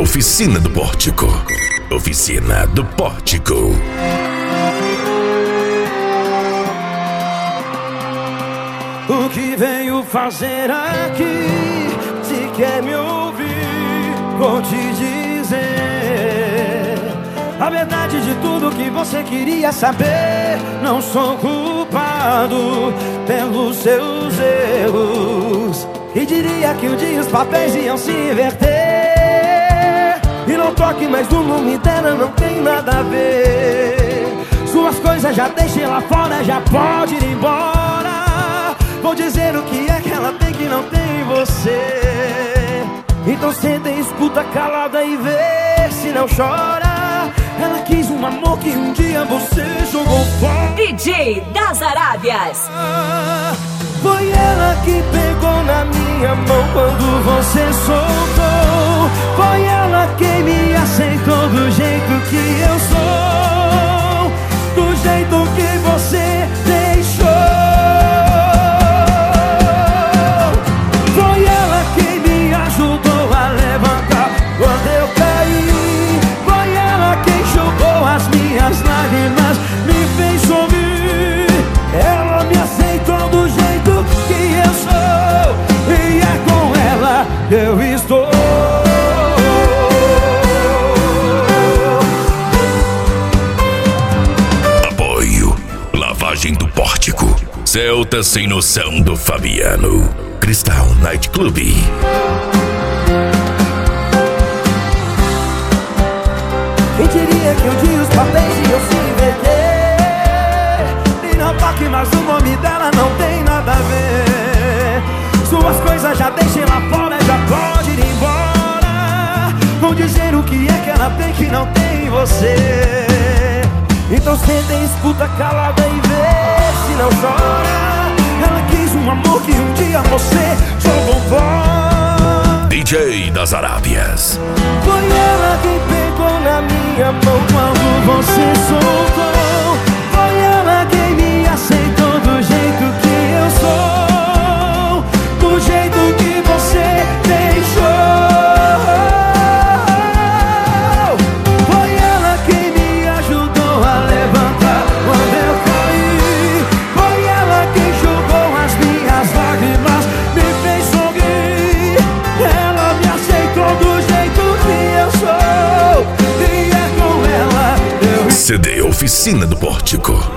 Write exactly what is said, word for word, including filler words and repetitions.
Oficina do Pórtico. Oficina do Pórtico. O que venho fazer aqui? Se quer me ouvir, vou te dizer a verdade de tudo que você queria saber. Não sou culpado pelos seus erros. E diria que um dia os papéis iam se inverter. E não toque mais no nome dela, não tem nada a ver. Suas coisas já deixei lá fora, já pode ir embora. Vou dizer o que é que ela tem que não tem em você. Então senta e escuta calada e vê se não chora. Ela quis um amor que um dia você jogou fora. D J das Arábias. Foi ela que pegou na minha mão quando você soltou. Foi ela quem me aceitou do jeito que eu sou, do jeito que você deixou. Foi ela quem me ajudou a levantar quando eu caí. Foi ela quem jogou as minhas lágrimas, me fez sorrir. Ela me aceitou do jeito que eu sou, e é com ela que eu estou. Apoio Lavagem do Pórtico. Celta Sem Noção do Fabiano. Cristal Night Club. Quem diria que um dia os papéis iam se inverter. E não toque mais o nome dela, não tem nada a ver. Suas coisas já deixei lá fora, já pode ir embora. Vão dizer o que é que ela tem que não tem em você. Então senta e escuta calada e vê se não chora. Ela quis um amor que um dia você jogou fora. D J das Arábias. Foi ela quem pegou na minha mão quando você soltou. Foi ela quem me aceitou do jeito que eu sou, do jeito que você deixou. Foi ela quem me ajudou a levantar quando eu caí. Foi ela quem jogou as minhas lágrimas, me fez sorrir. Ela me aceitou do jeito que eu sou, e é com ela eu... C D Oficina do Pórtico.